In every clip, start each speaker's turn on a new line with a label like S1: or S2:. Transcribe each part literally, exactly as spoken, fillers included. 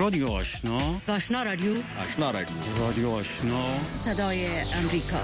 S1: رادیو آشنا،
S2: آشنا رادیو،
S3: آشنا رادیو،
S1: رادیو آشنا،
S2: صدای امریکا.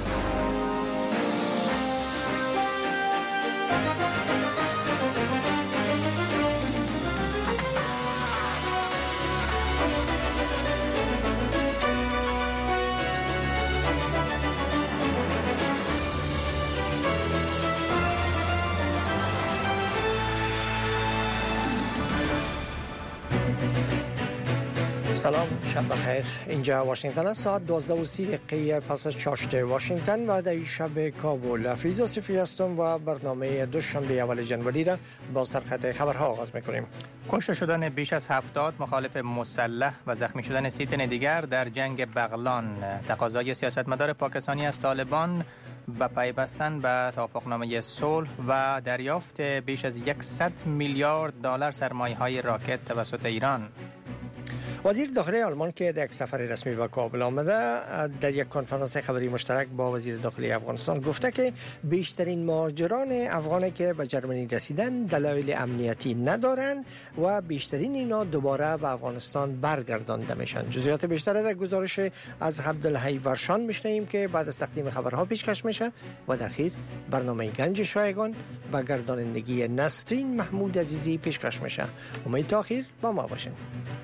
S4: سلام، شب بخیر. اینجا واشنگتن است. ساعت دوازده و سی دقیقه پس از چاشت واشنگتن و در شب کابل. فیض آصفی هستم و برنامه دوشنبه اول ژانویه را با سرخط خبرها آغاز میکنیم.
S5: کشته شدن بیش از هفتاد مخالف مسلح و زخمی شدن سی تن دیگر در جنگ بغلان. تقاضای سیاستمدار پاکستانی از طالبان به پیوستن به توافقنامه صلح و دریافت بیش از صد میلیارد دلار سرمایه‌های راکت توسط ایران.
S4: وزیر داخلی آلمان که در یک سفر رسمی به کابل آمده در یک کنفرانس خبری مشترک با وزیر داخلی افغانستان گفته که بیشترین مهاجران افغانی که به جرمنی رسیدن دلایل امنیتی ندارند و بیشترین اینا دوباره به افغانستان برگردانده میشن. جزئیات بیشتر در گزارش از عبدالحی ورشان میشنویم که بعد از تقدیم خبرها پیشکش میشه و در اخیر برنامه گنج شایگان و گردانندگی نسرین محمود عزیزی پیشکش میشه. امید تا آخر با ما باشین.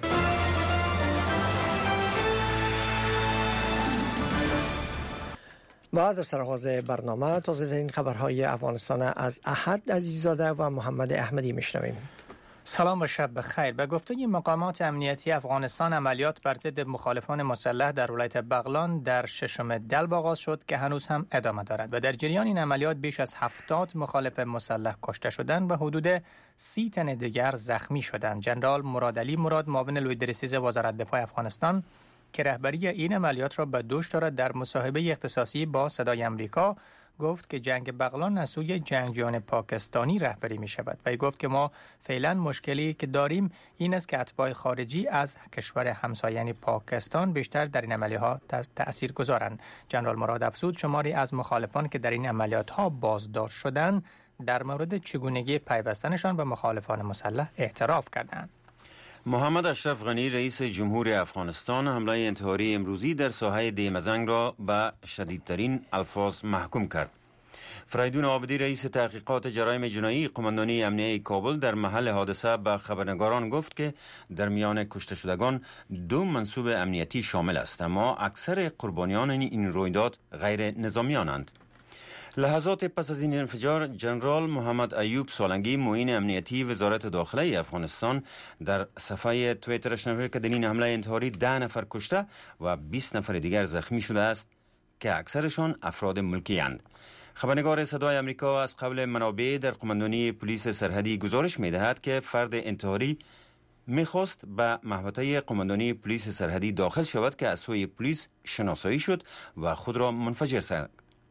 S4: بعد از آغاز برنامه تازه‌ترین خبرهای افغانستان از احد عزیزاده و محمد احمدی میشنویم.
S5: سلام و شب بخیر. به گفته مقامات امنیتی افغانستان، عملیات بر ضد مخالفان مسلح در ولایت بغلان در ششم دلب آغاز شد که هنوز هم ادامه دارد و در جریان این عملیات بیش از هفتاد مخالف مسلح کشته شدند و حدود سی تن دیگر زخمی شدند. جنرال مرادعلی مراد، معاون لویدرسیز وزارت دفاع افغانستان که رهبری این عملیات را به دوش دارد، در مصاحبه اختصاصی با صدای امریکا گفت که جنگ بغلان از سوی جنگجویان پاکستانی رهبری می شود و گفت که ما فعلا مشکلی که داریم این است که اتباع خارجی از کشور همسایه پاکستان بیشتر در این عملیات تأثیر گذارند. جنرال مراد افزود شماری از مخالفان که در این عملیات ها بازداشت شدند در مورد چگونگی پیوستنشان به مخالفان مسلح اعتراف کردند.
S3: محمد اشرف غنی رئیس جمهور افغانستان حمله انتحاری امروزی در ساحه دیمزنگ را به شدیدترین الفاظ محکوم کرد. فریدون عابدی رئیس تحقیقات جرایم جنایی قماندانی امنیه کابل در محل حادثه به خبرنگاران گفت که در میان کشته شدگان دو منصوب امنیتی شامل است، اما اکثر قربانیان این رویداد غیر نظامیانند. لحظات پس از این انفجار، جنرال محمد ایوب سالنگی معین امنیتی وزارت داخله افغانستان در صفحه توییترش نوشت که در این حمله انتحاری ده نفر کشته و بیست نفر دیگر زخمی شده است که اکثرشان افراد ملکی اند. خبرنگار صدای امریکا از قبل منابع در قماندانی پلیس سرحدی گزارش می دهد که فرد انتحاری میخواست به محوطه قماندانی پلیس سرحدی داخل شود که از سوی پلیس شناسایی شد و خود را منفجر ساخت.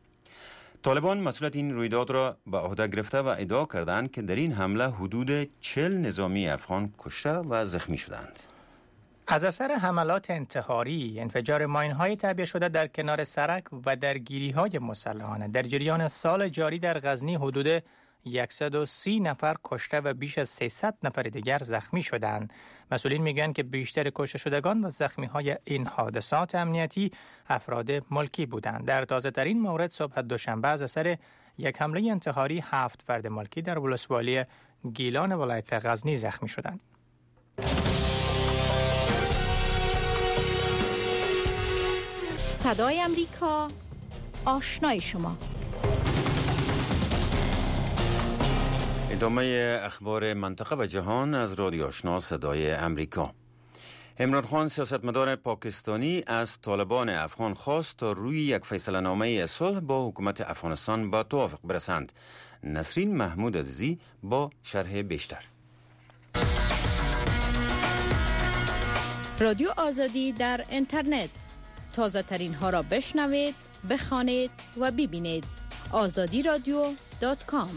S3: طالبان مسئولیت این رویداد را به عهده گرفته و ادعا کردند که در این حمله حدود چهل نظامی افغان کشته و زخمی شدند.
S5: از اثر حملات انتحاری، انفجار ماین‌های تعبیه شده در کنار سرک و درگیری‌های مسلحانه در جریان سال جاری در غزنی حدود صد و سی نفر کشته و بیش از سیصد نفر دیگر زخمی شدند. مسئولین میگن که بیشتر کشته شدگان و زخمی‌های این حادثات امنیتی افراد ملکی بودند. در تازه‌ترین مورد صبح دوشنبه از اثر یک حمله انتحاری هفت فرد ملکی در ولسوالی گیلان ولایت غزنی زخمی شدند.
S2: صدای امریکا، آشنای شما.
S3: ادامه اخبار منطقه و جهان از رادیو آشنا صدای امریکا. عمران خان سیاستمدار پاکستانی از طالبان افغان خواست تا روی یک فیصله نامه صلح با حکومت افغانستان با توافق برسند. نسرین محمود عزیزی با شرح بیشتر.
S6: رادیو آزادی در اینترنت، تازه ترین ها را بشنوید، بخوانید و ببینید. آزادی رادیو دات کام.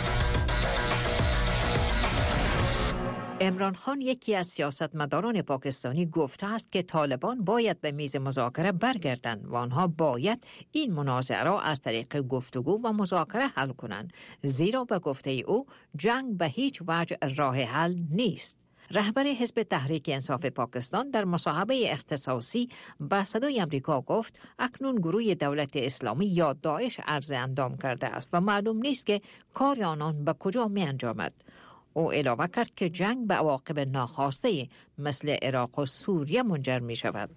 S7: عمران خان یکی از سیاستمداران پاکستانی گفته است که طالبان باید به میز مذاکره برگردند و آنها باید این منازعه را از طریق گفتگو و مذاکره حل کنند، زیرا به گفته او جنگ به هیچ وجه راه حل نیست. رهبر حزب تحریک انصاف پاکستان در مصاحبه اختصاصی با صدای آمریکا گفت اکنون گروه دولت اسلامی یا داعش عرض اندام کرده است و معلوم نیست که کار آنان به کجا می انجامد. او علاوه کرد که جنگ به عواقب ناخواسته مثل عراق و سوریه منجر می شود.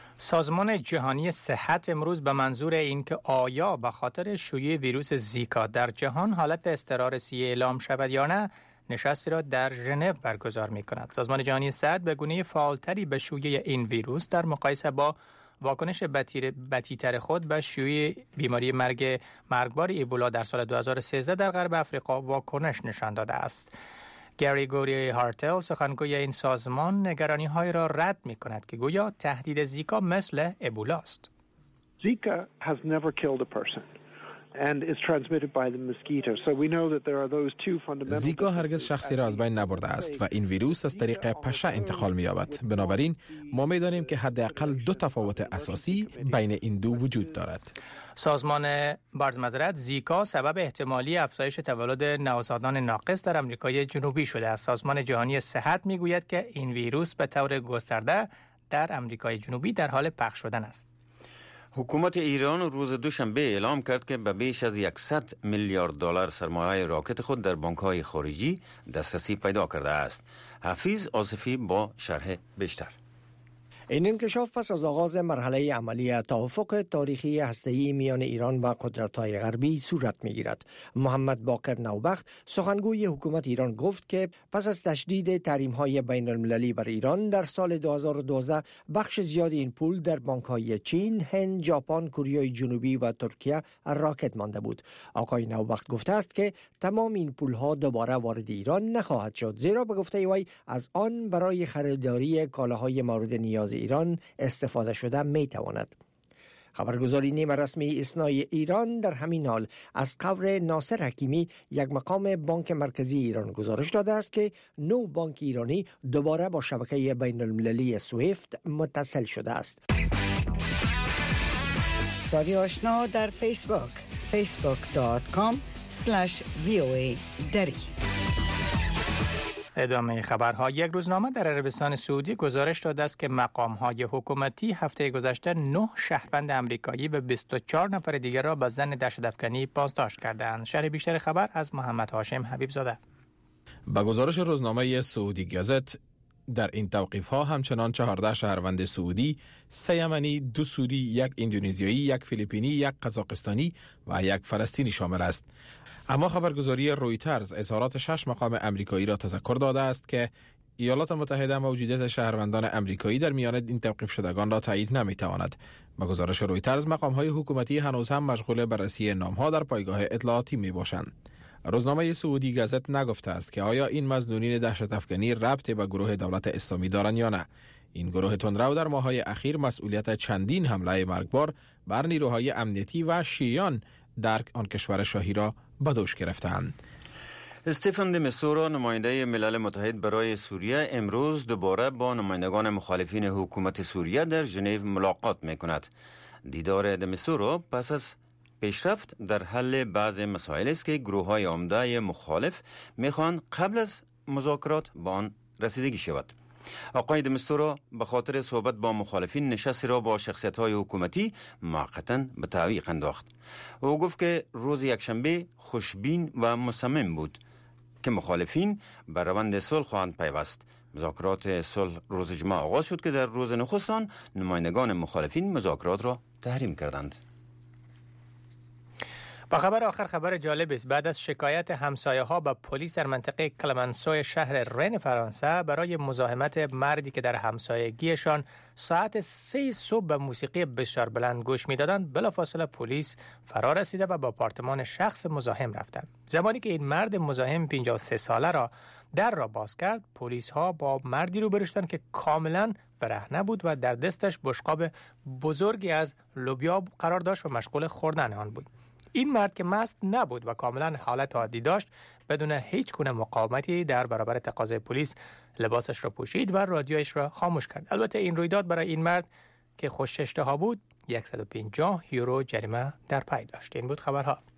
S5: سازمان جهانی صحت امروز به منظور اینکه آیا به خاطر شیوع ویروس زیکا در جهان حالت اضطرار صحی اعلام شود یا نه نشستی را در ژنو برگزار می کند. سازمان جهانی صحت به گونه فعالتری به شیوع این ویروس در مقایسه با واکنش بتیتر خود به شیوع بیماری مرگ مرگبار ایبولا در سال دو هزار و سیزده در غرب افریقا واکنش نشان داده است. گری گوری هارتل سخنگوی این سازمان نگرانی‌های را رد می‌کند که گویا تهدید زیکا مثل ایبولا است.
S1: Zika has never killed a person and is transmitted by the mosquito. So we know that there are those two fundamental.
S8: زیکا هرگز شخصی را از بین نبرده است و این ویروس از طریق پشه انتقال می‌یابد. بنابراین ما می‌دانیم که حداقل دو تفاوت اساسی بین این دو وجود دارد.
S5: سازمان بارزمزرت زیکا سبب احتمالی افزایش تولد نوزادان ناقص در آمریکای جنوبی شده است. سازمان جهانی صحت میگوید که این ویروس به طور گسترده در آمریکای جنوبی در حال پخش شدن است.
S3: حکومت ایران روز دوشنبه اعلام کرد که به بیش از صد میلیارد دلار سرمایه راکت خود در بانک‌های خارجی دسترسی پیدا کرده است. حفیظ آصفی با شرح بیشتر.
S4: این انکشاف پس از آغاز مرحله عملی توافق تاریخی هسته‌ای میان ایران و قدرت‌های غربی صورت می‌گیرد. محمد باقر نوبخت سخنگوی حکومت ایران گفت که پس از تشدید تحریم‌های بین‌المللی بر ایران در سال دو هزار و دوازده بخش زیادی این پول در بانک‌های چین، هند، ژاپن، کره جنوبی و ترکیه راکت مانده بود. آقای نوبخت گفته است که تمام این پول‌ها دوباره وارد ایران نخواهد شد، زیرا به گفته وی از آن برای خریداری کالاهای مورد نیاز ایران استفاده شده می تواند. خبرگزاری نیمه رسمی اسنای ایران در همین حال از قول ناصر حکیمی یک مقام بانک مرکزی ایران گزارش داده است که نو بانک ایرانی دوباره با شبکه بین المللی سویفت متصل شده است.
S2: رادیو آشنا در فیسبوک فیسبوک دات کام اسلش وی او ای دری.
S5: ادامه خبرها. یک روزنامه در عربستان سعودی گزارش داده است که مقام‌های حکومتی هفته گذشته نه شهروند آمریکایی و بیست و چهار نفر دیگر را به ظن دهشت‌افکنی بازداشت کردند. شرح بیشتر خبر از محمد هاشم حبیب زاده.
S8: با گزارش روزنامه سعودی گازت در این توقیف‌ها همچنان چهارده شهروند سعودی، سه یمنی، دو سوری، یک اندونزیایی، یک فیلیپینی، یک قزاقستانی و یک فلسطینی شامل است. اما خبرگزاری رویترز اظهارات شش مقام امریکایی را تذکر داده است که ایالات متحده موجودیت شهروندان امریکایی در میان این توقیف شدگان را تایید نمی‌تواند. با گزارش رویترز مقام‌های حکومتی هنوز هم مشغول بررسی نام‌ها در پایگاه اطلاعاتی می‌باشند. روزنامه سعودی گازت نگفته است که آیا این مظنونین دهشت‌افکنی ربطی به گروه دولت اسلامی دارند یا نه. این گروه تندرو در ماه‌های اخیر مسئولیت چندین حمله مرگبار بر نیروهای امنیتی و شیعیان در آن کشور شاهی را به دوش گرفتند.
S3: استفان د میستورا نماینده ملل متحد برای سوریه امروز دوباره با نمایندگان مخالفین حکومت سوریه در ژنو ملاقات می‌کند. دیدار د میستورا پس از پیشرفت در حل بعض مسائل است که گروه‌های عمده مخالف می‌خواهند قبل از مذاکرات به آن رسیدگی شود. آقای د میستورا به خاطر صحبت با مخالفین نشستی را با شخصیت‌های حکومتی موقتاً به تعویق انداخت. او گفت که روز یکشنبه خوشبین و مصمم بود که مخالفین به روند صلح خواهند پیوست. مذاکرات صلح روز جمعه آغاز شد که در روز نخست آن نمایندگان مخالفین مذاکرات را تحریم کردند.
S5: با خبر آخر خبر جالب است. بعد از شکایت همسایه ها به پلیس در منطقه کلمنسو شهر رن فرانسه برای مزاحمت مردی که در همسایگیشان ساعت سه صبح به موسیقی بسیار بلند گوش میدادند، بلافاصله پلیس فرا رسیده و با آپارتمان شخص مزاحم رفتند. زمانی که این مرد مزاحم پنجاه و سه ساله را در را باز کرد، پلیس ها با مردی روبرو شدند که کاملا برهنه بود و در دستش بشقاب بزرگی از لوبیا قرار داشت و مشغول خوردن آن بود. این مرد که مست نبود و کاملا حالت عادی داشت، بدون هیچ گونه مقاومتی در برابر تقاضای پلیس لباسش را پوشید و رادیویش را خاموش کرد. البته این رویداد برای این مرد که خوش اشتها بود صد و پنجاه یورو جریمه در پی داشت. این بود خبرها.